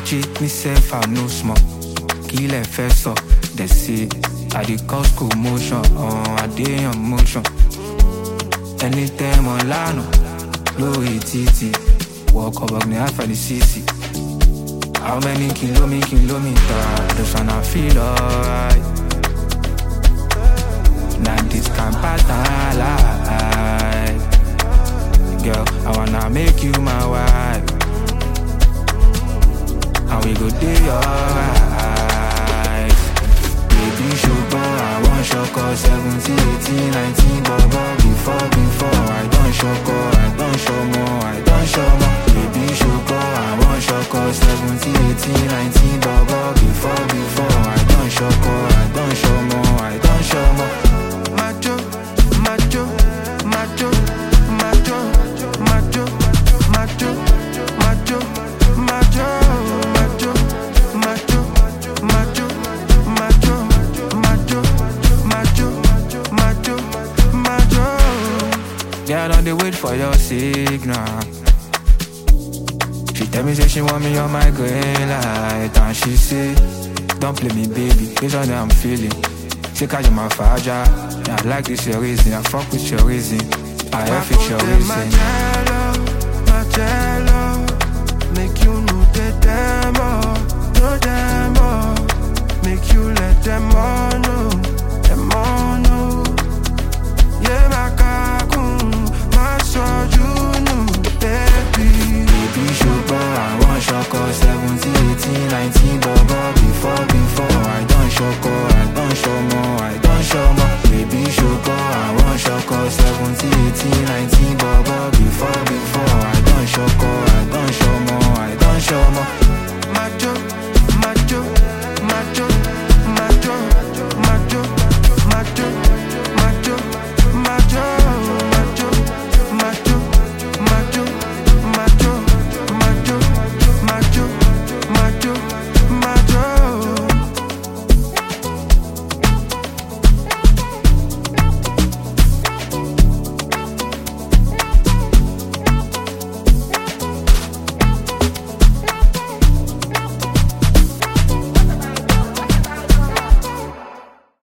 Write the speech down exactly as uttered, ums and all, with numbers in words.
cheat myself, I no small. Kill a first up, they say I dey cause commotion, oh, I dey on motion. Anytime on lano, low E T T. Walk over me, I find the C C. How many kilometers, kilometers? Just wanna feel alright. Now this can't pass life. Girl, I wanna make you my wife. And we go day alright. Baby, sugar, I want sugar. seventeen, eighteen, nineteen, bubble. Before, before, I don't sugar, I don't show more, I don't show more. Baby, sugar, I want sugar. seventeen, eighteen, nineteen, bubble. Before, before, I don't sugar, I don't show more, I don't show more. Macho, macho, macho, macho, macho, macho, macho, macho. Yeah, I don't dey wait for your signal. She tell me say she want me on my green light. And she say, don't play me baby, based on how I'm feeling. Say cause you my father. Yeah, I like this your reason, I fuck with your reason, I have it your reason.